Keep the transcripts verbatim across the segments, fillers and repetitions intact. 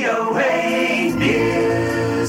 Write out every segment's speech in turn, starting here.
โอ เอ News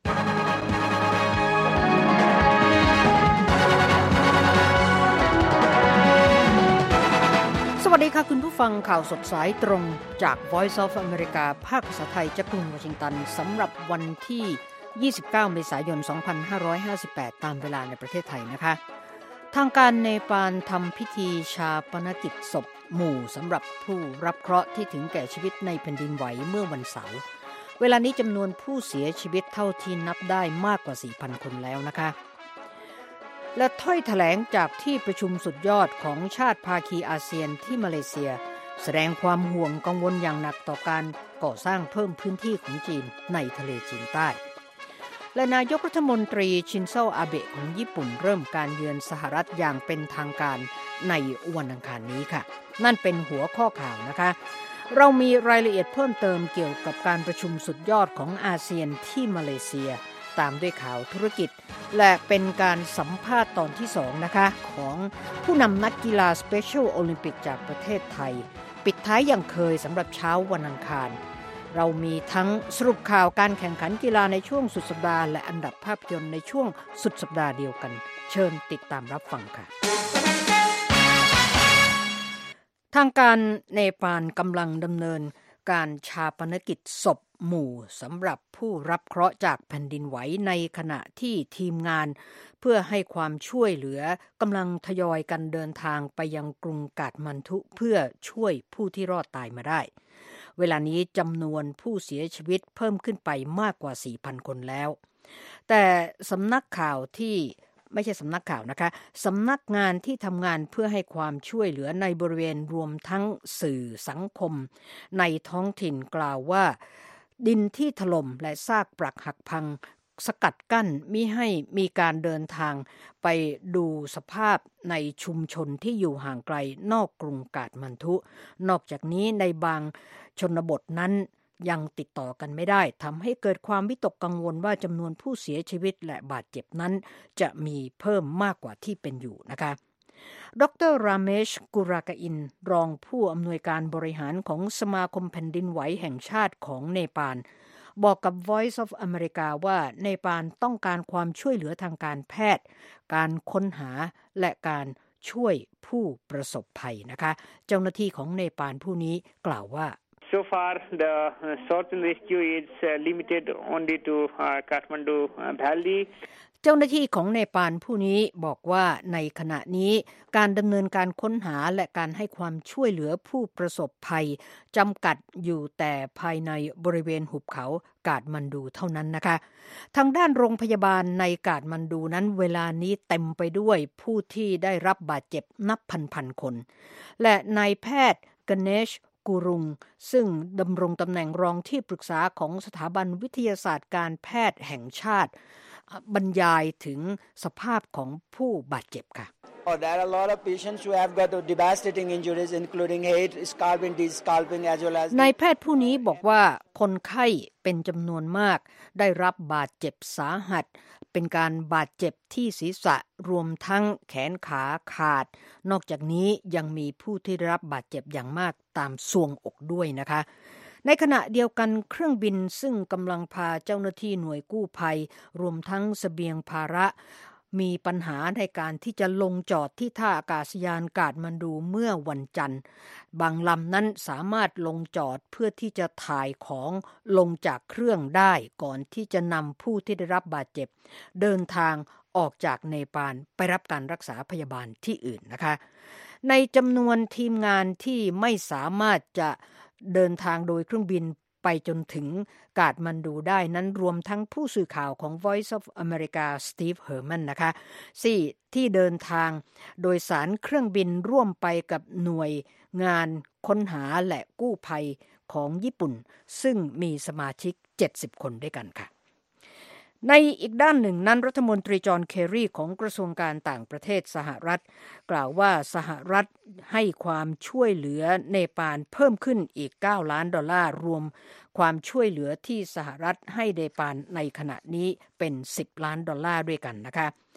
สวัสดีค่ะคุณผู้ฟังข่าวสดสายตรงจาก Voice of America ภาคภาษาไทยจากกรุงวอชิงตันสำหรับวันที่ยี่สิบเก้าเมษายนสองพันห้าร้อยห้าสิบแปดตามเวลาในประเทศไทยนะคะทางการเนปาลทำพิธีชาปนกิจศพหมู่สำหรับผู้รับเคราะห์ที่ถึงแก่ชีวิตในแผ่นดินไหวเมื่อวันเสาร์เวลานี้จำนวนผู้เสียชีวิตเท่าที่นับได้มากกว่า สี่พัน คนแล้วนะคะและถ้อยแถลงจากที่ประชุมสุดยอดของชาติภาคีอาเซียนที่มาเลเซียแสดงความห่วงกังวลอย่างหนักต่อการก่อสร้างเพิ่มพื้นที่ของจีนในทะเลจีนใต้และนายกรัฐมนตรีชินโซอาเบะของญี่ปุ่นเริ่มการเยือนสหรัฐอย่างเป็นทางการในวันอังคารนี้ค่ะนั่นเป็นหัวข้อข่าวนะคะเรามีรายละเอียดเพิ่มเติมเกี่ยวกับการประชุมสุดยอดของอาเซียนที่มาเลเซียตามด้วยข่าวธุรกิจและเป็นการสัมภาษณ์ตอนที่สองนะคะของผู้นำนักกีฬา Special Olympic จากประเทศไทยปิดท้ายอย่างเคยสำหรับเช้าวันอังคารเรามีทั้งสรุปข่าวการแข่งขันกีฬาในช่วงสุดสัปดาห์และอันดับภาพยนตร์ในช่วงสุดสัปดาห์เดียวกันเชิญติดตามรับฟังค่ะทางการเนปาลกำลังดำเนินการชาปนกิจศพหมู่สำหรับผู้รับเคราะห์จากแผ่นดินไหวในขณะที่ทีมงานเพื่อให้ความช่วยเหลือกำลังทยอยกันเดินทางไปยังกรุงกาฐมันดุเพื่อช่วยผู้ที่รอดตายมาได้เวลานี้จำนวนผู้เสียชีวิตเพิ่มขึ้นไปมากกว่า สี่พัน คนแล้วแต่สำนักข่าวที่ไม่ใช่สำนักข่าวนะคะสำนักงานที่ทำงานเพื่อให้ความช่วยเหลือในบริเวณรวมทั้งสื่อสังคมในท้องถิ่นกล่าวว่าดินที่ถล่มและซากปรักหักพังสกัดกั้นมิให้มีการเดินทางไปดูสภาพในชุมชนที่อยู่ห่างไกลนอกกรุงกาฐมันดุนอกจากนี้ในบางชนบทนั้นยังติดต่อกันไม่ได้ทำให้เกิดความวิตกกังวลว่าจำนวนผู้เสียชีวิตและบาดเจ็บนั้นจะมีเพิ่มมากกว่าที่เป็นอยู่นะคะดรราเมชกุรากอินรองผู้อำนวยการบริหารของสมาคมแผ่นดินไหวแห่งชาติของเนปาลบอกกับ Voice of America ว่าเนปาลต้องการความช่วยเหลือทางการแพทย์การค้นหาและการช่วยผู้ประสบภัยนะคะเจ้าหน้าที่ของเนปาลผู้นี้กล่าวว่า So far, the uh, search and rescue is uh, limited only to uh, Kathmandu uh, Valley. เจ้าหน้าที่ของเนปาลผู้นี้บอกว่าในขณะนี้การดำเนินการค้นหาและการให้ความช่วยเหลือผู้ประสบภัยจำกัดอยู่แต่ภายในบริเวณหุบเขากาฐมันดูเท่านั้นนะคะทางด้านโรงพยาบาลในกาฐมันดูนั้นเวลานี้เต็มไปด้วยผู้ที่ได้รับบาดเจ็บนับพันๆคนและนายแพทย์กเนชกูรุงซึ่งดำรงตำแหน่งรองที่ปรึกษาของสถาบันวิทยาศาสตร์การแพทย์แห่งชาติบรรยายถึงสภาพของผู้บาดเจ็บค่ะ Oh, there are a lot of patients who have got devastating injuries including head scalping, scalping as well as นายแพทย์ผู้นี้บอกว่าคนไข้เป็นจำนวนมากได้รับบาดเจ็บสาหัสเป็นการบาดเจ็บที่ศีรษะรวมทั้งแขนขาขาดนอกจากนี้ยังมีผู้ที่ได้รับบาดเจ็บอย่างมากตามทรวงอกด้วยนะคะในขณะเดียวกันเครื่องบินซึ่งกำลังพาเจ้าหน้าที่หน่วยกู้ภัยรวมทั้งเสบียงภาระมีปัญหาในการที่จะลงจอดที่ท่าอากาศยานกาฐมันดูเมื่อวันจันทร์บางลำนั้นสามารถลงจอดเพื่อที่จะถ่ายของลงจากเครื่องได้ก่อนที่จะนำผู้ที่ได้รับบาดเจ็บเดินทางออกจากเนปาลไปรับการรักษาพยาบาลที่อื่นนะคะในจำนวนทีมงานที่ไม่สามารถจะเดินทางโดยเครื่องบินไปจนถึงกาฐมันดูได้นั้นรวมทั้งผู้สื่อข่าวของ Voice of America สตีฟเฮอร์แมนนะคะสี่ที่เดินทางโดยสารเครื่องบินร่วมไปกับหน่วยงานค้นหาและกู้ภัยของญี่ปุ่นซึ่งมีสมาชิกเจ็ดสิบคนด้วยกันค่ะในอีกด้านหนึ่งนั้นรัฐมนตรีจอห์นเคอรีของกระทรวงการต่างประเทศสหรัฐกล่าวว่าสหรัฐให้ความช่วยเหลือเนปาลเพิ่มขึ้นอีกเก้าล้านดอลลาร์รวมความช่วยเหลือที่สหรัฐให้เนปาลในขณะนี้เป็นสิบล้านดอลลาร์ด้วยกันนะคะ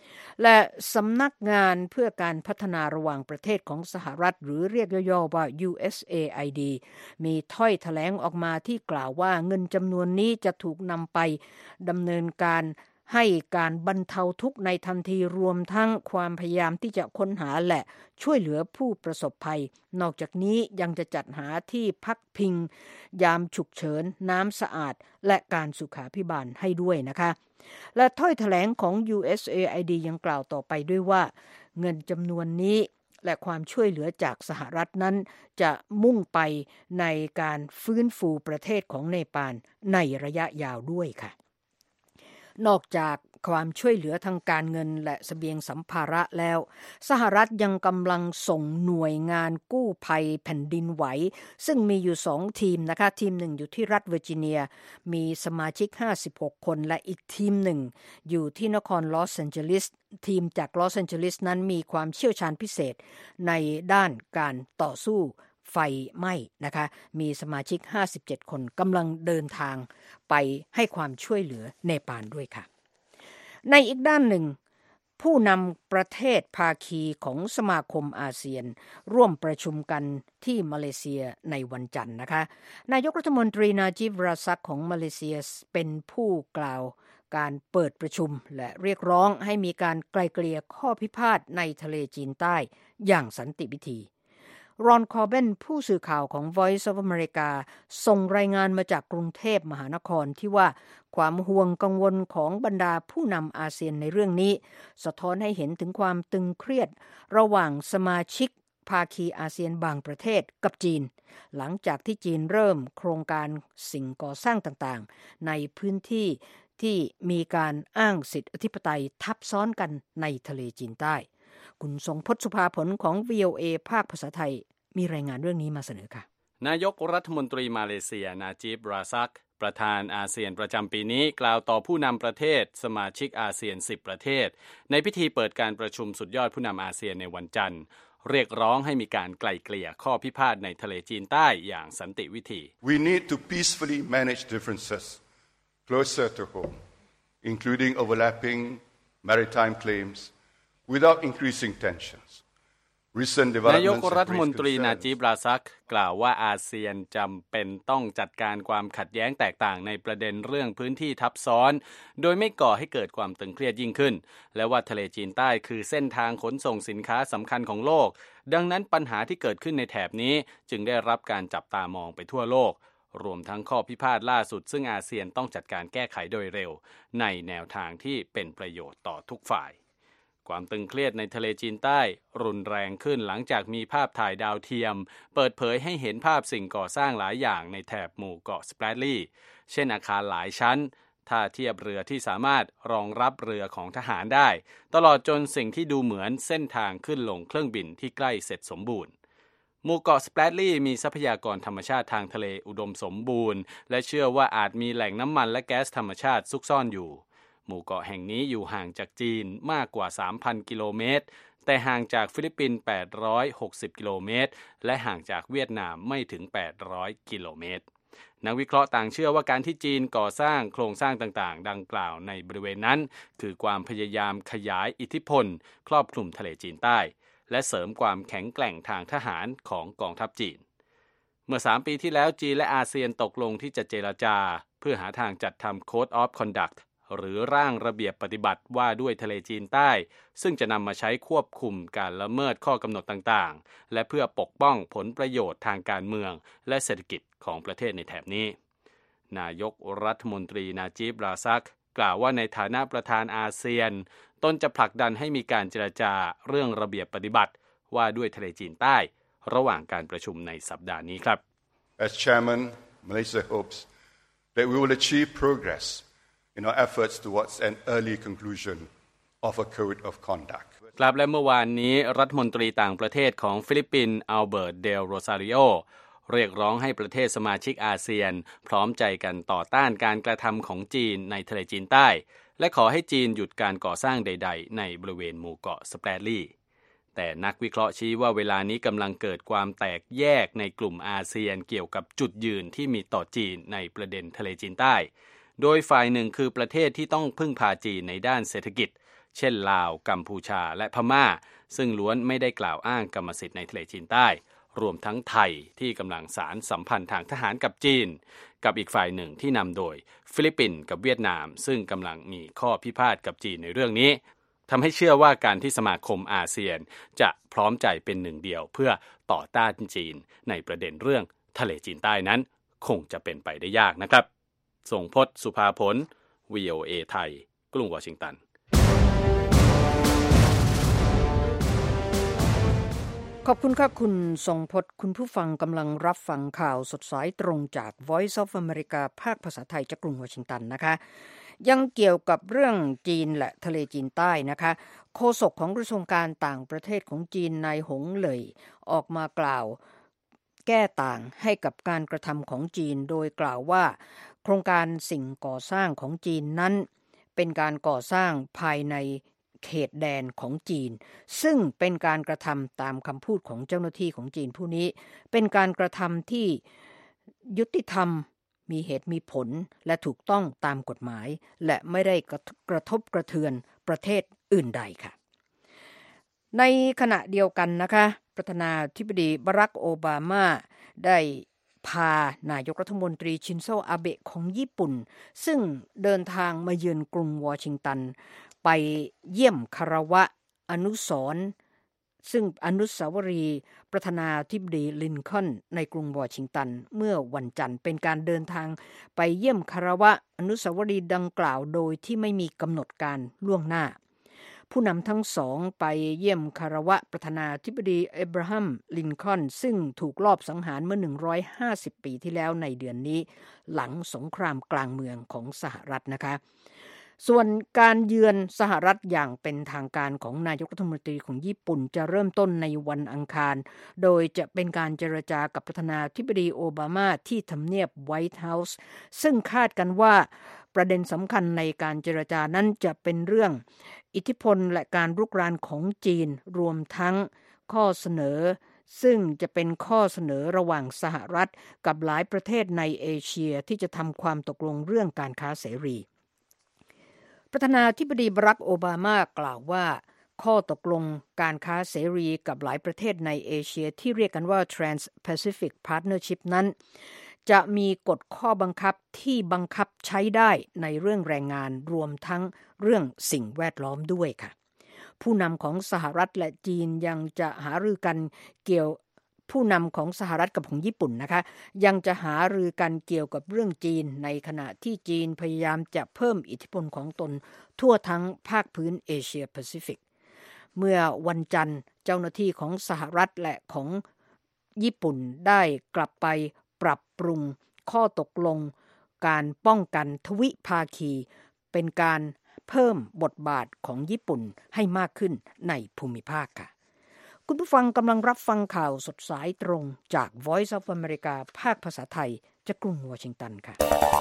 และสำนักงานเพื่อการพัฒนาระหว่างประเทศของสหรัฐหรือเรียกย่อๆว่า ยู เอส เอ ไอ ดี มีถ้อยแถลงออกมาที่กล่าวว่าเงินจำนวนนี้จะถูกนำไปดำเนินการให้การบรรเทาทุกข์ในทันทีรวมทั้งความพยายามที่จะค้นหาและช่วยเหลือผู้ประสบภัยนอกจากนี้ยังจะจัดหาที่พักพิงยามฉุกเฉินน้ำสะอาดและการสุขาภิบาลให้ด้วยนะคะและถ้อยแถลงของ ยู เอส เอ ไอ ดี ยังกล่าวต่อไปด้วยว่าเงินจำนวนนี้และความช่วยเหลือจากสหรัฐนั้นจะมุ่งไปในการฟื้นฟูประเทศของเนปาลในระยะยาวด้วยค่ะนอกจากความช่วยเหลือทางการเงินและเสบียงสัมภาระแล้วสหรัฐยังกำลังส่งหน่วยงานกู้ภัยแผ่นดินไหวซึ่งมีอยู่สองทีมนะคะทีมหนึ่งอยู่ที่รัฐเวอร์จิเนียมีสมาชิกห้าสิบหกคนและอีกทีมหนึ่งอยู่ที่นครลอสแอนเจลิสทีมจากลอสแอนเจลิสนั้นมีความเชี่ยวชาญพิเศษในด้านการต่อสู้ไฟไหม้นะคะมีสมาชิกห้าสิบเจ็ดคนกำลังเดินทางไปให้ความช่วยเหลือเนปาลด้วยค่ะในอีกด้านหนึ่งผู้นำประเทศภาคีของสมาคมอาเซียนร่วมประชุมกันที่มาเลเซียในวันจันทร์นะคะนายกรัฐมนตรีนาจิบราซักของมาเลเซียเป็นผู้กล่าวการเปิดประชุมและเรียกร้องให้มีการไกล่เกลี่ยข้อพิพาทในทะเลจีนใต้อย่างสันติวิธีรอนคอร์เบนผู้สื่อข่าวของ Voice of America ส่งรายงานมาจากกรุงเทพมหานครที่ว่าความห่วงกังวลของบรรดาผู้นำอาเซียนในเรื่องนี้สะท้อนให้เห็นถึงความตึงเครียดระหว่างสมาชิกภาคีอาเซียนบางประเทศกับจีนหลังจากที่จีนเริ่มโครงการสิ่งก่อสร้างต่างๆในพื้นที่ที่มีการอ้างสิทธิอธิปไตยทับซ้อนกันในทะเลจีนใต้คุณทรงพจน์ สุภาผลของ วี โอ เอ ภาคภาษาไทยมีรายงานเรื่องนี้มาเสนอค่ะนายกรัฐมนตรีมาเลเซียนาจิบราซักประธานอาเซียนประจำปีนี้กล่าวต่อผู้นำประเทศสมาชิกอาเซียนสิบประเทศในพิธีเปิดการประชุมสุดยอดผู้นำอาเซียนในวันจันทร์เรียกร้องให้มีการไกล่เกลี่ยข้อพิพาทในทะเลจีนใต้อย่างสันติวิธี We need to peacefully manage differences closer to home, including overlapping maritime claims, without increasing tensions. นายกรัฐมนตรีนาจิบราซักกล่าวว่าอาเซียนจำเป็นต้องจัดการความขัดแย้งแตกต่างในประเด็นเรื่องพื้นที่ทับซ้อนโดยไม่ก่อให้เกิดความตึงเครียดยิ่งขึ้นและว่าทะเลจีนใต้คือเส้นทางขนส่งสินค้าสำคัญของโลกดังนั้นปัญหาที่เกิดขึ้นในแถบนี้จึงได้รับการจับตามองไปทั่วโลกรวมทั้งข้อพิพาทล่าสุดซึ่งอาเซียนต้องจัดการแก้ไขโดยเร็วในแนวทางที่เป็นประโยชน์ต่อทุกฝ่ายความตึงเครียดในทะเลจีนใต้รุนแรงขึ้นหลังจากมีภาพถ่ายดาวเทียมเปิดเผยให้เห็นภาพสิ่งก่อสร้างหลายอย่างในแถบหมู่เกาะสแปรดลีย์เช่นอาคารหลายชั้นท่าเทียบเรือที่สามารถรองรับเรือของทหารได้ตลอดจนสิ่งที่ดูเหมือนเส้นทางขึ้นลงเครื่องบินที่ใกล้เสร็จสมบูรณ์หมู่เกาะสแปรดลีย์มีทรัพยากรธรรมชาติทางทะเลอุดมสมบูรณ์และเชื่อว่าอาจมีแหล่งน้ำมันและแก๊สธรรมชาติซุกซ่อนอยู่หมู่เกาะแห่งนี้อยู่ห่างจากจีนมากกว่า สามพัน กิโลเมตรแต่ห่างจากฟิลิปปินส์แปดร้อยหกสิบกิโลเมตรและห่างจากเวียดนามไม่ถึงแปดร้อยกิโลเมตรนักวิเคราะห์ต่างเชื่อว่าการที่จีนก่อสร้างโครงสร้างต่างๆดังกล่าวในบริเวณนั้นคือความพยายามขยายอิทธิพลครอบคลุมทะเลจีนใต้และเสริมความแข็งแกร่งทางทหารของกองทัพจีนเมื่อสามปีที่แล้วจีนและอาเซียนตกลงที่จะเจรจาเพื่อหาทางจัดทำ Code of Conductหรือร่างระเบียบปฏิบัติว่าด้วยทะเลจีนใต้ซึ่งจะนำมาใช้ควบคุมการละเมิดข้อกำหนดต่างๆและเพื่อปกป้องผลประโยชน์ทางการเมืองและเศรษฐกิจของประเทศในแถบนี้นายกรัฐมนตรีนาจิบราซักกล่าวว่าในฐานะประธานอาเซียนตนจะผลักดันให้มีการเจรจาเรื่องระเบียบปฏิบัติว่าด้วยทะเลจีนใต้ระหว่างการประชุมในสัปดาห์นี้ครับ As Chairman, Malaysia hopes that we will achieve progress in our efforts towards an early conclusion of a code of conduct. ครับและเมื่อวานนี้รัฐมนตรีต่างประเทศของฟิลิปปินส์อัลเบิร์ตเดลโรซาริโอเรียกร้องให้ประเทศสมาชิกอาเซียนพร้อมใจกันต่อต้านการกระทำของจีนในทะเลจีนใต้และขอให้จีนหยุดการก่อสร้างใดๆในบริเวณหมู่เกาะสแปรดลีย์แต่นักวิเคราะห์ชี้ว่าเวลานี้กำลังเกิดความแตกแยกในกลุ่มอาเซียนเกี่ยวกับจุดยืนที่มีต่อจีนในประเด็นทะเลจีนใต้โดยฝ่ายหนึ่งคือประเทศที่ต้องพึ่งพาจีนในด้านเศรษฐกิจเช่นลาวกัมพูชาและพม่าซึ่งล้วนไม่ได้กล่าวอ้างกรรมสิทธิ์ในทะเลจีนใต้รวมทั้งไทยที่กำลังสานสัมพันธ์ทางทหารกับจีนกับอีกฝ่ายหนึ่งที่นำโดยฟิลิปปินส์กับเวียดนามซึ่งกำลังมีข้อพิพาทกับจีนในเรื่องนี้ทำให้เชื่อว่าการที่สมาคมอาเซียนจะพร้อมใจเป็นหนึ่งเดียวเพื่อต่อต้านจีนในประเด็นเรื่องทะเลจีนใต้นั้นคงจะเป็นไปได้ยากนะครับทรงพจน์สุภาผล วี โอ เอ ไทยกรุงวอชิงตันขอบคุณครับคุณทรงพจน์คุณผู้ฟังกำลังรับฟังข่าวสดสายตรงจาก Voice of America ภาคภาษาไทยจากกรุงวอชิงตันนะคะยังเกี่ยวกับเรื่องจีนและทะเลจีนใต้นะคะโฆษกของกระทรวงการต่างประเทศของจีนนายหงเหลยออกมากล่าวแก้ต่างให้กับการกระทำของจีนโดยกล่าวว่าโครงการสิ่งก่อสร้างของจีนนั้นเป็นการก่อสร้างภายในเขตแดนของจีนซึ่งเป็นการกระทำตามคำพูดของเจ้าหน้าที่ของจีนผู้นี้เป็นการกระทำที่ยุติธรรมมีเหตุมีผลและถูกต้องตามกฎหมายและไม่ได้กระทบกระเทือนประเทศอื่นใดค่ะในขณะเดียวกันนะคะประธานาธิบดีบารักโอบามาได้พานายกรัฐมนตรีชินโซอาเบะของญี่ปุ่นซึ่งเดินทางมาเยือนกรุงวอชิงตันไปเยี่ยมคารวะอนุสรณ์ซึ่งอนุสาวรีย์ประธานาธิบดีลินคอล์นในกรุงวอชิงตันเมื่อวันจันทร์เป็นการเดินทางไปเยี่ยมคารวะอนุสาวรีย์ดังกล่าวโดยที่ไม่มีกำหนดการล่วงหน้าผู้นำทั้งสองไปเยี่ยมคารวะประธานาธิบดีเอบราฮัมลินคอล์นซึ่งถูกลอบสังหารเมื่อหนึ่งร้อยห้าสิบปีที่แล้วในเดือนนี้หลังสงครามกลางเมืองของสหรัฐนะคะส่วนการเยือนสหรัฐอย่างเป็นทางการของนายกรัฐมนตรีของญี่ปุ่นจะเริ่มต้นในวันอังคารโดยจะเป็นการเจรจากับประธานาธิบดีโอบามาที่ทำเนียบไวท์เฮาส์ซึ่งคาดกันว่าประเด็นสำคัญในการเจรจานั้นจะเป็นเรื่องอิทธิพลและการรุกรานของจีนรวมทั้งข้อเสนอซึ่งจะเป็นข้อเสนอระหว่างสหรัฐกับหลายประเทศในเอเชียที่จะทำความตกลงเรื่องการค้าเสรีประธานาธิบดีบารักโอบามากล่าวว่าข้อตกลงการค้าเสรีกับหลายประเทศในเอเชียที่เรียกกันว่า Trans-Pacific Partnership นั้นจะมีกฎข้อบังคับที่บังคับใช้ได้ในเรื่องแรงงานรวมทั้งเรื่องสิ่งแวดล้อมด้วยค่ะผู้นำของสหรัฐและจีนยังจะหารือกันเกี่ยวผู้นำของสหรัฐกับของญี่ปุ่นนะคะยังจะหารือกันเกี่ยวกับเรื่องจีนในขณะที่จีนพยายามจะเพิ่มอิทธิพลของตนทั่วทั้งภาคพื้นเอเชียแปซิฟิกเมื่อวันจันทร์เจ้าหน้าที่ของสหรัฐและของญี่ปุ่นได้กลับไปปรับปรุงข้อตกลงการป้องกันทวิภาคีเป็นการเพิ่มบทบาทของญี่ปุ่นให้มากขึ้นในภูมิภาคค่ะคุณผู้ฟังกำลังรับฟังข่าวสดสายตรงจาก Voice of America ภาคภาษาไทยจากกรุงวอชิงตันค่ะ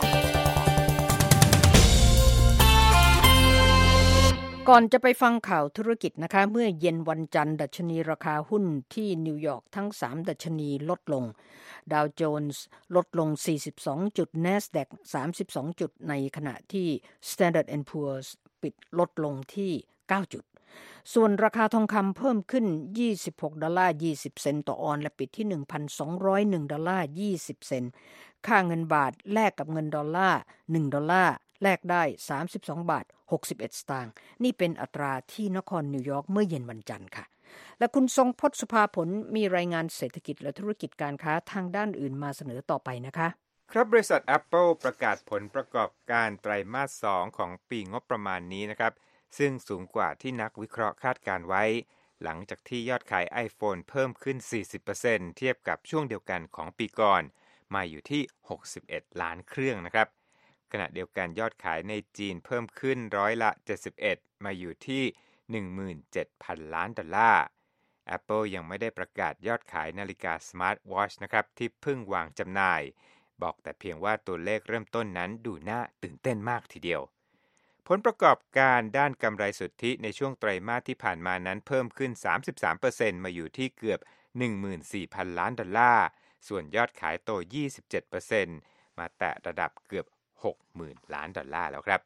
ก่อนจะไปฟังข่าวธุรกิจนะคะเมื่อเย็นวันจันทร์ดัชนีราคาหุ้นที่นิวยอร์กทั้งสามดัชนีลดลงดาวโจนส์ลดลงสี่สิบสองจุด NASDAQ สามสิบสองจุดในขณะที่ Standard แอนด์ Poor's ปิดลดลงที่เก้าจุดส่วนราคาทองคำเพิ่มขึ้นยี่สิบหกดอลลาร์ยี่สิบเซนต์ต่อออนซ์และปิดที่ หนึ่งพันสองร้อยเอ็ด ดอลลาร์ยี่สิบเซนต์ค่าเงินบาทแลกกับเงินดอลลาร์หนึ่งดอลลาร์แลกได้สามสิบสองบาทหกสิบเอ็ดสตางค์นี่เป็นอัตราที่นครนิวยอร์กเมื่อเย็นวันจันทร์ค่ะและคุณทรงพจน์สุภาผลมีรายงานเศรษฐกิจและธุรกิจการค้าทางด้านอื่นมาเสนอต่อไปนะคะครับบริษัท Apple ประกาศผลประกอบการไตรมาสสองของปีงบประมาณนี้นะครับซึ่งสูงกว่าที่นักวิเคราะห์คาดการไว้หลังจากที่ยอดขาย iPhone เพิ่มขึ้น สี่สิบเปอร์เซ็นต์ เทียบกับช่วงเดียวกันของปีก่อนมาอยู่ที่หกสิบเอ็ดล้านเครื่องนะครับขณะเดียวกันยอดขายในจีนเพิ่มขึ้นร้อยละเจ็ดสิบเอ็ดมาอยู่ที่ หนึ่งหมื่นเจ็ดพัน ล้านดอลลาร์ Apple ยังไม่ได้ประกาศยอดขายนาฬิกา Smart Watch นะครับที่เพิ่งวางจำหน่ายบอกแต่เพียงว่าตัวเลขเริ่มต้นนั้นดูน่าตื่นเต้นมากทีเดียวผลประกอบการด้านกำไรสุทธิในช่วงไตรมาสที่ผ่านมานั้นเพิ่มขึ้น สามสิบสามเปอร์เซ็นต์ มาอยู่ที่เกือบ หนึ่งหมื่นสี่พัน ล้านดอลลาร์ส่วนยอดขายโต ยี่สิบเจ็ดเปอร์เซ็นต์ มาแตะระดับเกือบ หกหมื่น ล้านดอลลาร์แล้วครับ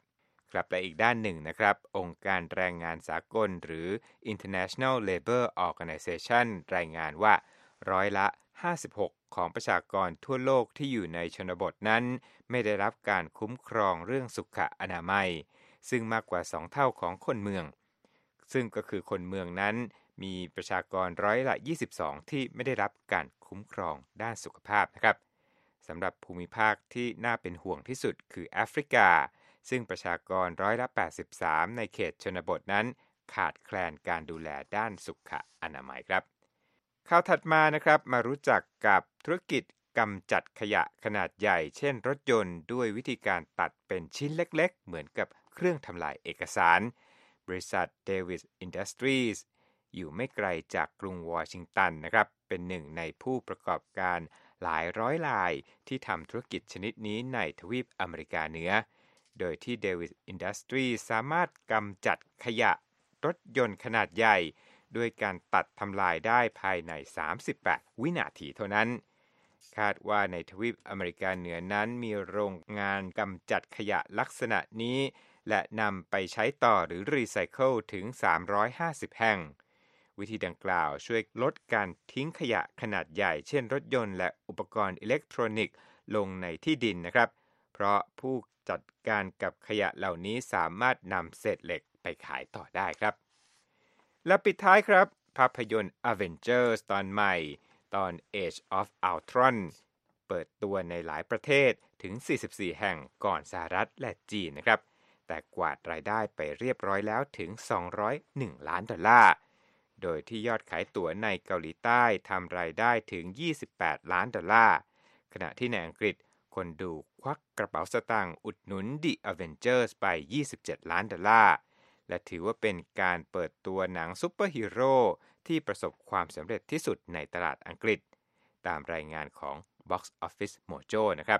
ครับและอีกด้านหนึ่งนะครับองค์การแรงงานสากลหรือ International Labour Organization รายงานว่าร้อยละห้าสิบหกของประชากรทั่วโลกที่อยู่ในชนบทนั้นไม่ได้รับการคุ้มครองเรื่องสุขอนามัยซึ่งมากกว่าสองเท่าของคนเมืองซึ่งก็คือคนเมืองนั้นมีประชากรร้อยละยี่สิบสองที่ไม่ได้รับการคุ้มครองด้านสุขภาพนะครับสำหรับภูมิภาคที่น่าเป็นห่วงที่สุดคือแอฟริกาซึ่งประชากรร้อยละแปดสิบสามในเขตชนบทนั้นขาดแคลนการดูแลด้านสุขอนามัยครับข่าวถัดมานะครับมารู้จักกับธุรกิจกำจัดขยะขนาดใหญ่เช่นรถยนต์ด้วยวิธีการตัดเป็นชิ้นเล็กๆเหมือนกับเครื่องทำลายเอกสารบริษัท Davis Industries อยู่ไม่ไกลจากกรุงวอชิงตันนะครับเป็นหนึ่งในผู้ประกอบการหลายร้อยรายที่ทำธุรกิจชนิดนี้ในทวีปอเมริกาเหนือโดยที่ Davis Industries สามารถกำจัดขยะรถยนต์ขนาดใหญ่ด้วยการตัดทำลายได้ภายในสามสิบแปดวินาทีเท่านั้นคาดว่าในทวีปอเมริกาเหนือนั้นมีโรงงานกำจัดขยะลักษณะนี้และนำไปใช้ต่อหรือรีไซเคิลถึงสามร้อยห้าสิบแห่งวิธีดังกล่าวช่วยลดการทิ้งขยะขนาดใหญ่เช่นรถยนต์และอุปกรณ์อิเล็กทรอนิกส์ลงในที่ดินนะครับเพราะผู้จัดการกับขยะเหล่านี้สามารถนำเศษเหล็กไปขายต่อได้ครับและปิดท้ายครับภาพยนตร์ Avengers ตอนใหม่ตอน Age of Ultron เปิดตัวในหลายประเทศถึงสี่สิบสี่แห่งก่อนสหรัฐและจีนนะครับแต่กวาดรายได้ไปเรียบร้อยแล้วถึงสองร้อยเอ็ดล้านดอลลาร์โดยที่ยอดขายตั๋วในเกาหลีใต้ทำรายได้ถึงยี่สิบแปดล้านดอลลาร์ขณะที่ในอังกฤษคนดูควักกระเป๋าสตางค์อุดหนุน The Avengers ไปยี่สิบเจ็ดล้านดอลลาร์และถือว่าเป็นการเปิดตัวหนังซุปเปอร์ฮีโร่ที่ประสบความสำเร็จที่สุดในตลาดอังกฤษตามรายงานของ Box Office Mojo นะครับ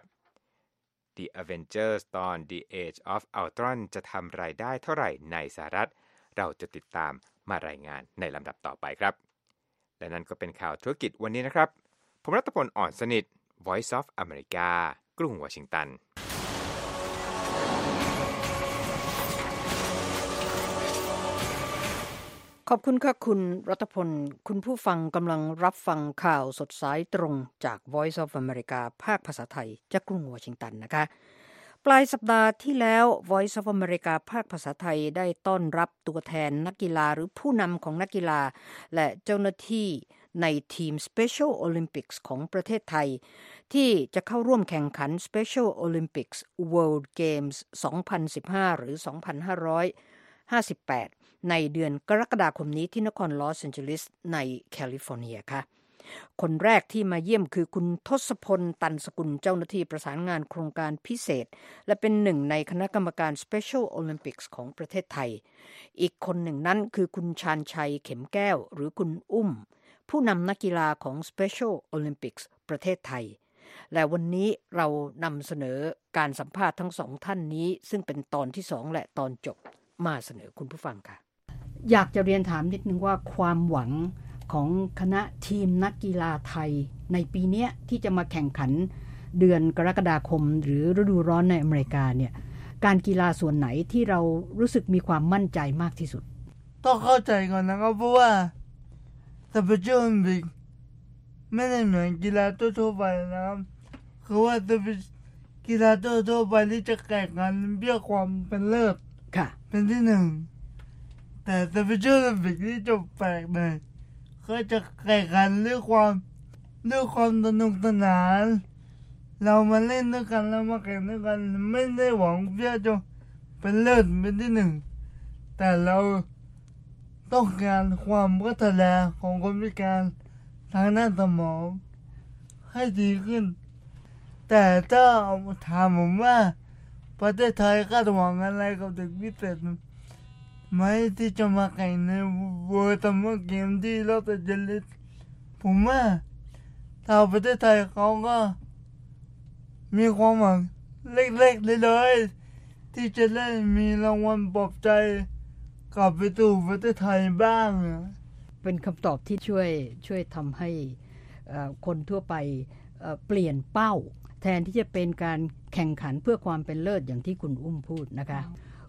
The Avengers ตอน The Age of Ultron จะทำรายได้เท่าไหร่ในสหรัฐเราจะติดตามมารายงานในลำดับต่อไปครับและนั่นก็เป็นข่าวธุรกิจวันนี้นะครับผมรัตพลอ่อนสนิท Voice of America กรุงวอชิงตันขอบคุณค่ะคุณรัตพลคุณผู้ฟังกำลังรับฟังข่าวสดสายตรงจาก Voice of America ภาคภาษาไทยจากกรุงวอชิงตันนะคะปลายสัปดาห์ที่แล้ว Voice of America ภาคภาษาไทยได้ต้อนรับตัวแทนนักกีฬาหรือผู้นำของนักกีฬาและเจ้าหน้าที่ในทีม Special Olympics ของประเทศไทยที่จะเข้าร่วมแข่งขัน Special Olympics World Games สองพันสิบห้า หรือ สองพันห้าร้อยห้าสิบแปด ในเดือนกรกฎาคมนี้ที่นครลอสแอนเจลิสในแคลิฟอร์เนียค่ะคนแรกที่มาเยี่ยมคือคุณทศพลตันสกุลเจ้าหน้าที่ประสานงานโครงการพิเศษและเป็นหนึ่งในคณะกรรมการ Special Olympics ของประเทศไทยอีกคนหนึ่งนั้นคือคุณชาญชัยเข็มแก้วหรือคุณอุ้มผู้นำนักกีฬาของ Special Olympics ประเทศไทยและวันนี้เรานำเสนอการสัมภาษณ์ทั้งสองท่านนี้ซึ่งเป็นตอนที่สองและตอนจบมาเสนอคุณผู้ฟังค่ะอยากจะเรียนถามนิดนึงว่าความหวังของคณะทีมนักกีฬาไทยในปีนี้ที่จะมาแข่งขันเดือนกรกฎาคมหรือฤดูร้อนในอเมริกาเนี่ยการกีฬาส่วนไหนที่เรารู้สึกมีความมั่นใจมากที่สุดต้องเข้าใจก่อนนะครับเพราะว่าสเปเชียลโอลิมปิกไม่ได้เหมือนกีฬาทั่วๆไปนะครับคือว่ากีฬาทั่วๆไปที่จะแข่งขันเพื่อความเป็นเลิศค่ะเป็นที่หนึ่งแต่สเปเชียลโอลิมปิกที่จบแปลกเลยก็จะแข่งขันด้วยความด้วยความสนุกสนานเรามาเล่นด้วยกันแล้วมาแข่งด้วยกันไม่ได้หวังเพื่อจะเป็นเลิศเป็นที่หนึ่งแต่เราต้องการความพัฒนาของคนพิการทางด้านสมองให้ดีขึ้นแต่ถ้าถามผมว่าประเทศไทยคาดหวังอะไรกับเด็กพิเศษไหมที่จะมาแข่งใน World Summer Games ที่ลอสแอนเจลิสผมว่าชาวประเทศไทยเขาก็มีความหวังเล็กๆเลยๆที่จะได้มีรางวัลปลอบใจกลับไปสู่ประเทศไทยบ้างเป็นคำตอบที่ช่วยช่วยทำให้คนทั่วไปเปลี่ยนเป้าแทนที่จะเป็นการแข่งขันเพื่อความเป็นเลิศอย่างที่คุณอุ้มพูดนะคะ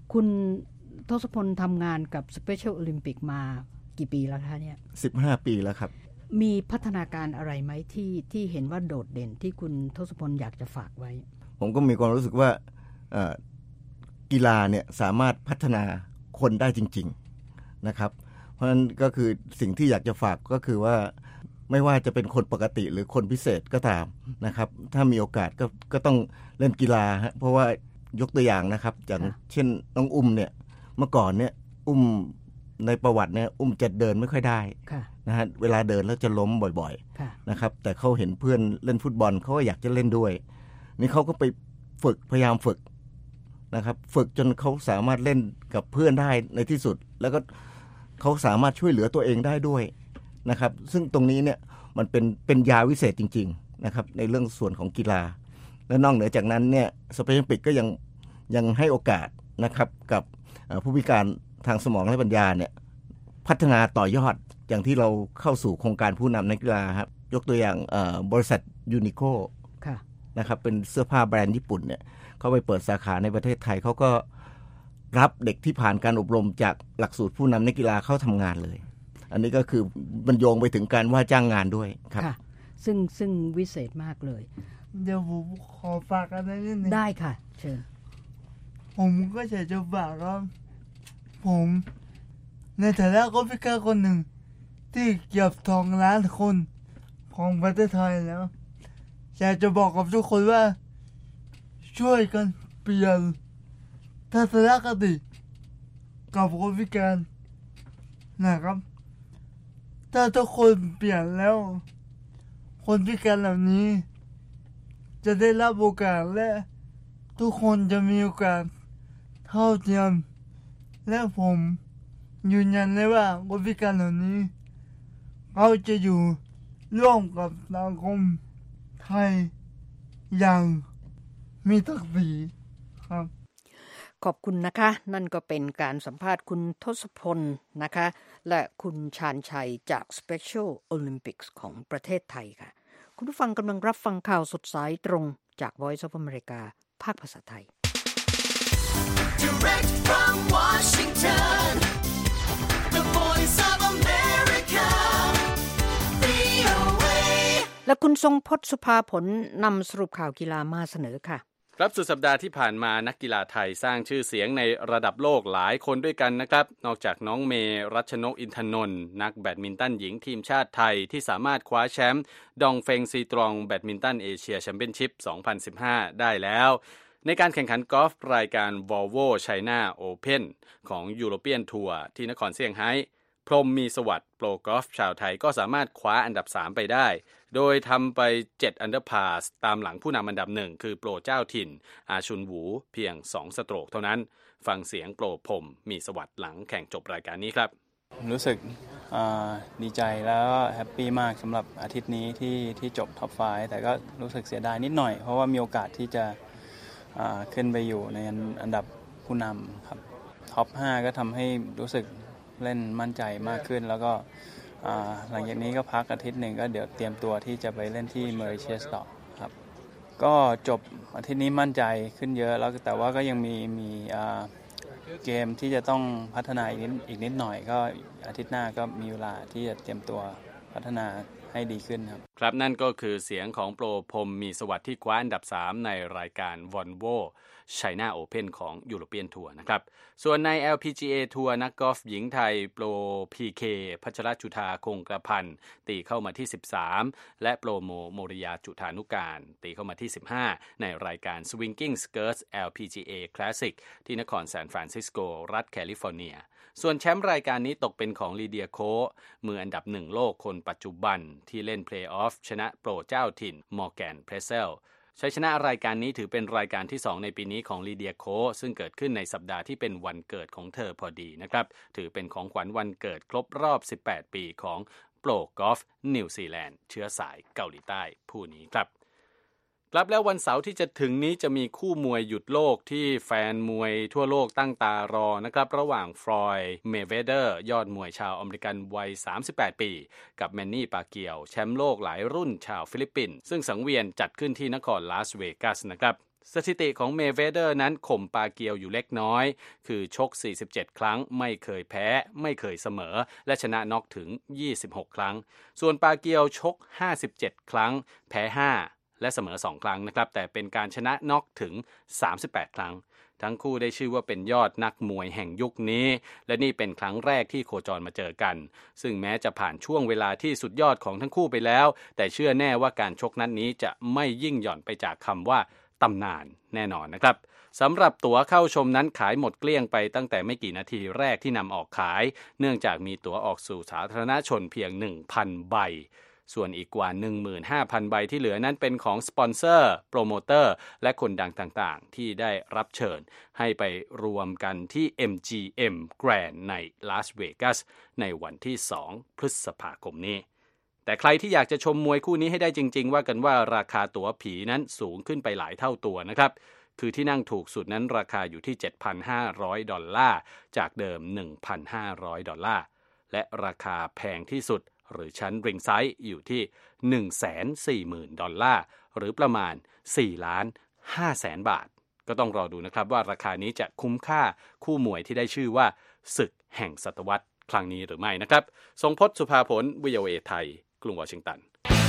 คุณทศพลทำงานกับ Special Olympic มากี่ปีแล้วคะเนี่ยสิบห้าปีแล้วครับมีพัฒนาการอะไรไหมที่ที่เห็นว่าโดดเด่นที่คุณทศพลอยากจะฝากไว้ผมก็มีความรู้สึกว่ากีฬาเนี่ยสามารถพัฒนาคนได้จริงๆนะครับเพราะฉะนั้นก็คือสิ่งที่อยากจะฝากก็คือว่าไม่ว่าจะเป็นคนปกติหรือคนพิเศษก็ตามนะครับถ้ามีโอกาสก็ก็ต้องเล่นกีฬาฮะเพราะว่ายกตัวอย่างนะครับอย่างเช่นน้องอุ้มเนี่ยเมื่อก่อนเนี่ยอุ้มในประวัติเนี่ยอุ้มจะเดินไม่ค่อยได้นะฮะเวลาเดินแล้วจะล้มบ่อยๆนะครับแต่เขาเห็นเพื่อนเล่นฟุตบอลเขาก็อยากจะเล่นด้วยนี่เขาก็ไปฝึกพยายามฝึกนะครับฝึกจนเขาสามารถเล่นกับเพื่อนได้ในที่สุดแล้วก็เขาสามารถช่วยเหลือตัวเองได้ด้วยนะครับซึ่งตรงนี้เนี่ยมันเป็นเป็นยาวิเศษจริงๆนะครับในเรื่องส่วนของกีฬาและนอกเหนือจากนั้นเนี่ยสเปเชียลโอลิมปิกก็ยังยังให้โอกาสนะครับกับผู้พิการทางสมองและปัญญาเนี่ยพัฒนาต่อยอดอย่างที่เราเข้าสู่โครงการผู้นำในกีฬาครับยกตัวอย่างบริษัทยูนิโคนะครับเป็นเสื้อผ้าแบรนด์ญี่ปุ่นเนี่ยเขาไปเปิดสาขาในประเทศไทยเขาก็รับเด็กที่ผ่านการอบรมจากหลักสูตรผู้นำในกีฬาเข้าทำงานเลยอันนี้ก็คือมันโยงไปถึงการว่าจ้างงานด้วยครับค่ะซึ่งซึ่งวิเศษมากเลยเดี๋ยวผมขอฝากอะไรนิดนึงได้ค่ะเชิญผมก็อยากจะฝากว่าผมในฐานะคนพิการคนหนึ่งที่เกือบสองล้านคนของประเทศไทยแล้วอยากจะบอกกับทุกคนว่าช่วยกันเปลี่ยนทัศนคติกับคนพิการนะครับถ้าทุกคนเปลี่ยนแล้วคนพิการเหล่านี้จะได้รับโอกาสและทุกคนจะมีโอกาสเท่าเทียมและผมยืนยันเลยว่าคนพิการเหล่านี้เขาจะอยู่ร่วมกับสังคมไทยอย่างมีศักดิ์ศรีครับขอบคุณนะคะนั่นก็เป็นการสัมภาษณ์คุณทศพลนะคะและคุณชาญชัยจาก Special Olympics ของประเทศไทยค่ะคุณผู้ฟังกำลังรับฟังข่าวสดสายตรงจาก Voice of America ภาคภาษาไทย Direct from Washington The Voice of America วี โอ เอและคุณทรงพจน์สุภาผลนำสรุปข่าวกีฬามาเสนอค่ะครับสุดสัปดาห์ที่ผ่านมานักกีฬาไทยสร้างชื่อเสียงในระดับโลกหลายคนด้วยกันนะครับนอกจากน้องเมรัชนกอินทนนท์นักแบดมินตันหญิงทีมชาติไทยที่สามารถคว้าแชมป์ดองเฟงซีตรองแบดมินตันเอเชียแชมเปี้ยนชิพสองพันสิบห้าได้แล้วในการแข่งขันกอล์ฟรายการ Volvo China Open ของ European Tour ที่นครเซี่ยงไฮ้พรหมมีสวัสดิ์โปรกอล์ฟชาวไทยก็สามารถคว้าอันดับสามไปได้โดยทำไปเจ็ดอันเดอร์พาสตามหลังผู้นำอันดับหนึ่งคือโปรเจ้าถิ่นอาชุนหูเพียงสองสโตรกเท่านั้นฟังเสียงโปรพรหมมีสวัสดิ์หลังแข่งจบรายการนี้ครับรู้สึกดีใจแล้วก็แฮปปี้มากสำหรับอาทิตย์นี้ที่ที่จบท็อปไฟว์แต่ก็รู้สึกเสียดายนิดหน่อยเพราะว่ามีโอกาสที่จะขึ้นไปอยู่ในอันดับผู้นำครับท็อปห้าก็ทำให้รู้สึกเล่นมั่นใจมากขึ้นแล้วก็หลังจากนี้ก็พักอาทิตย์หนึ่งก็เดี๋ยวเตรียมตัวที่จะไปเล่นที่เมอริเชียสต่อครับก็จบอาทิตย์นี้มั่นใจขึ้นเยอะแล้วแต่ว่าก็ยังมีมีเกมที่จะต้องพัฒนาอีกนิดอีกนิดหน่อยก็อาทิตย์หน้าก็มีเวลาที่จะเตรียมตัวพัฒนาให้ดีขึ้นครับครับนั่นก็คือเสียงของโปรพรหมมีสวัสดิ์ที่คว้าอันดับสามในรายการ Volvo China Open ของ European Tour นะครับส่วนใน แอล พี จี เอ ทัวร์นักกอล์ฟหญิงไทยโปร พี เค พัชรจุฑาคงกระพันตีเข้ามาที่สิบสามและโปรโมโมริยาจุฑานุการตีเข้ามาที่สิบห้าในรายการ Swinging Skirts แอล พี จี เอ Classic ที่นครซานฟรานซิสโกรัฐแคลิฟอร์เนียส่วนแชมป์รายการนี้ตกเป็นของลีเดียโคมืออันดับหนึ่งโลกคนปัจจุบันที่เล่นเพลย์ออฟชนะโปรเจ้าถิ่นมอร์แกนเพรเซลชัยชนะรายการนี้ถือเป็นรายการที่สองในปีนี้ของลีเดียโคซึ่งเกิดขึ้นในสัปดาห์ที่เป็นวันเกิดของเธอพอดีนะครับถือเป็นของขวัญวันเกิดครบรอบสิบแปดปีของโปรกอล์ฟนิวซีแลนด์เชื้อสายเกาหลีใต้ผู้นี้ครับครับแล้ววันเสาร์ที่จะถึงนี้จะมีคู่มวยหยุดโลกที่แฟนมวยทั่วโลกตั้งตารอนะครับระหว่างฟลอยด์เมเวเดอร์ยอดมวยชาวอเมริกันวัยสามสิบแปดปีกับแมนนี่ปาเกียวแชมป์โลกหลายรุ่นชาวฟิลิปปินส์ซึ่งสังเวียนจัดขึ้นที่นครลาสเวกัสนะครับสถิติของเมเวเดอร์นั้นข่มปาเกียวอยู่เล็กน้อยคือชกสี่สิบเจ็ดครั้งไม่เคยแพ้ไม่เคยเสมอและชนะน็อกถึงยี่สิบหกครั้งส่วนปาเกียวชกห้าสิบเจ็ดครั้งแพ้ห้าและเสมอสองครั้งนะครับแต่เป็นการชนะน็อกถึงสามสิบแปดครั้งทั้งคู่ได้ชื่อว่าเป็นยอดนักมวยแห่งยุคนี้และนี่เป็นครั้งแรกที่โคจรมาเจอกันซึ่งแม้จะผ่านช่วงเวลาที่สุดยอดของทั้งคู่ไปแล้วแต่เชื่อแน่ว่าการชกนัดนี้จะไม่ยิ่งหย่อนไปจากคำว่าตำนานแน่นอนนะครับสำหรับตั๋วเข้าชมนั้นขายหมดเกลี้ยงไปตั้งแต่ไม่กี่นาทีแรกที่นำออกขายเนื่องจากมีตั๋วออกสู่สาธารณชนเพียง หนึ่งพัน ใบส่วนอีกกว่า หนึ่งหมื่นห้าพัน ใบที่เหลือนั้นเป็นของสปอนเซอร์โปรโมเตอร์และคนดังต่างๆที่ได้รับเชิญให้ไปรวมกันที่ เอ็ม จี เอ็ม Grand ในลาสเวกัสในวันที่สองพฤษภาคมนี้แต่ใครที่อยากจะชมมวยคู่นี้ให้ได้จริงๆว่ากันว่าราคาตั๋วผีนั้นสูงขึ้นไปหลายเท่าตัวนะครับคือที่นั่งถูกสุดนั้นราคาอยู่ที่ เจ็ดพันห้าร้อย ดอลลาร์จากเดิม หนึ่งพันห้าร้อย ดอลลาร์และราคาแพงที่สุดหรือชั้นริงไซด์อยู่ที่ หนึ่งแสนสี่หมื่น ดอลลาร์หรือประมาณ สี่ล้านห้าแสน บาทก็ต้องรอดูนะครับว่าราคานี้จะคุ้มค่าคู่มวยที่ได้ชื่อว่าศึกแห่งศตวรรษครั้งนี้หรือไม่นะครับทรงพจน์ สุภาผล วี โอ เอ ไทยกรุงวอชิงตัน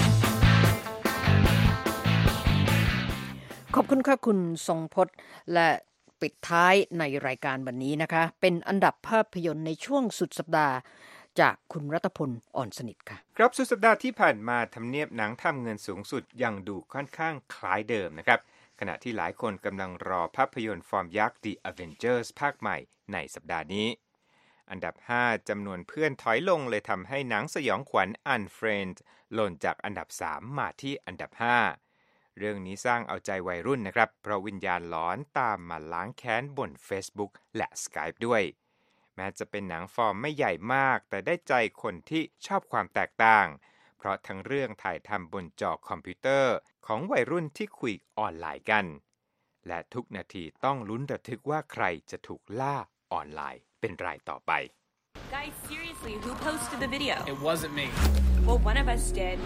ขอบคุณค่ะคุณทรงพจน์และปิดท้ายในรายการวันนี้นะคะเป็นอันดับภาพยนตร์ในช่วงสุดสัปดาห์จากคุณรัตพลอ่อนสนิทค่ะครับสุดสัปดาห์ที่ผ่านมาทำเนียบหนังทำเงินสูงสุดยังดูค่อนข้างคล้ายเดิมนะครับขณะที่หลายคนกำลังรอภาพยนตร์ฟอร์มยักษ์ The Avengers ภาคใหม่ในสัปดาห์นี้อันดับห้าจำนวนเพื่อนถอยลงเลยทำให้หนังสยองขวัญ Unfriend หล่นจากอันดับสามมาที่อันดับห้าเรื่องนี้สร้างเอาใจวัยรุ่นนะครับเพราะวิญญาณหลอนตามมาล้างแค้นบน Facebook และ Skype ด้วยแม้จะเป็นหนังฟอร์มไม่ใหญ่มากแต่ได้ใจคนที่ชอบความแตกต่างเพราะทั้งเรื่องถ่ายทำบนจอคอมพิวเตอร์ของวัยรุ่นที่คุยออนไลน์กันและทุกนาทีต้องลุ้นระทึกว่าใครจะถูกล่าออนไลน์เป็นรายต่อไป Guys, seriously, who posted the video? It wasn't me. Well, one of us did.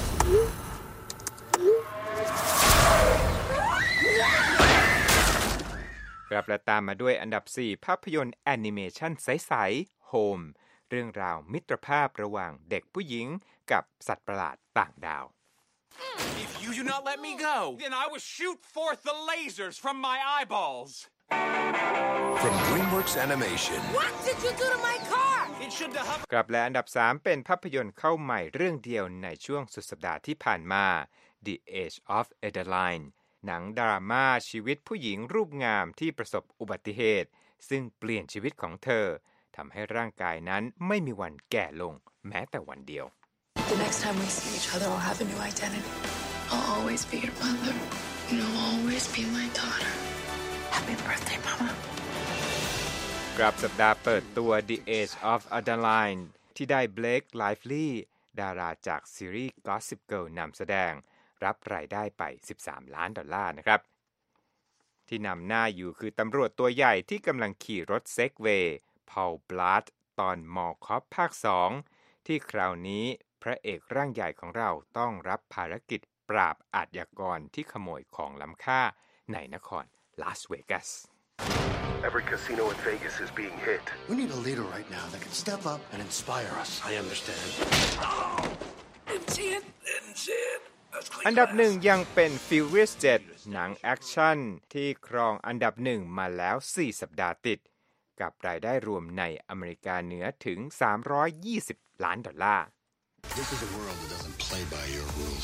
ครับและตามมาด้วยอันดับสี่ภาพยนตร์แอนิเมชันใสๆ Home เรื่องราวมิตรภาพระหว่างเด็กผู้หญิงกับสัตว์ประหลาดต่างดาว If you do not let me go, then I will shoot forth the lasers from my eyeballs. From DreamWorks Animation. What did you do to my car? It should have ครับและอันดับสามเป็นภาพยนตร์เข้าใหม่เรื่องเดียวในช่วงสุดสัปดาห์ที่ผ่านมา The Age of Adeline หนังดราม่าชีวิตผู้หญิงรูปงามที่ประสบอุบัติเหตุซึ่งเปลี่ยนชีวิตของเธอทำให้ร่างกายนั้นไม่มีวันแก่ลงแม้แต่วันเดียว The next time we see each other, we'll have a new identity. I'll always be your mother. You'll always be my daughter. Happy birthday, Mama. กลับสัปดาห์เปิดตัว The Age of Adeline ที่ได้ Blake Lively ดาราจากซีรีส์ Gossip Girl นำแสดงรับรายได้ไปสิบสามล้านดอลลาร์นะครับที่นำหน้าอยู่คือตำรวจตัวใหญ่ที่กำลังขี่รถเซกเวย์พอล บลัดตอนมอลคอปภาคสองที่คราวนี้พระเอกร่างใหญ่ของเราต้องรับภารกิจปราบอาชญากรที่ขโมยของล้ำค่าในนครลาสเวกัส Every casino in Vegas is being hit. We need a leader right now that can step up and inspire us. I understand. Didn't see it. Didn't see it. อันดับหนึ่งยังเป็น Furious เจ็ด หนังแอคชั่นที่ครองอันดับหนึ่งมาแล้วสี่สัปดาห์ติดกับรายได้รวมในอเมริกาเหนือถึงสามร้อยยี่สิบล้านดอลลาร์ This is a world that doesn't play by your rules.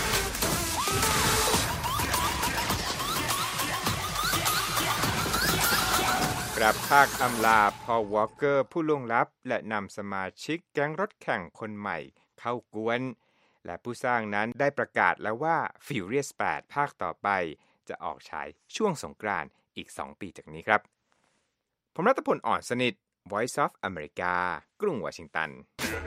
กลับภาคอำลาพอล วอลเกอร์ผู้ล่วงลับและนำสมาชิกแก๊งรถแข่งคนใหม่เข้ากวนและผู้สร้างนั้นได้ประกาศแล้วว่า Furious แปด ภาคต่อไปจะออกฉายช่วงสงกรานต์อีกสองปีจากนี้ครับผมรัตพลอ่อนสนิท Voice of America กรุงวอชิงตัน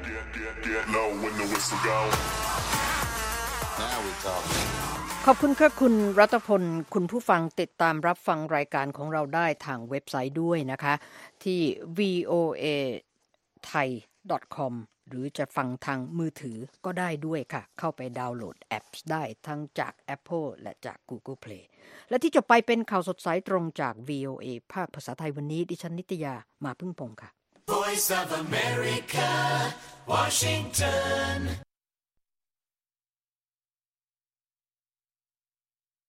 ขอบคุณค่ะคุณรัตพลคุณผู้ฟังติดตามรับฟังรายการของเราได้ทางเว็บไซต์ด้วยนะคะที่ วี โอ เอ ไทย ดอท คอมหรือจะฟังทางมือถือก็ได้ด้วยค่ะเข้าไปดาวน์โหลดแอปได้ทั้งจาก Apple และจาก Google Play และที่จะไปเป็นข่าวสดสายตรงจาก วี โอ เอ ภาคภาษาไทยวันนี้ดิฉันนิตยามาพึ่งพงษ์ค่ะ Voice of America, Washington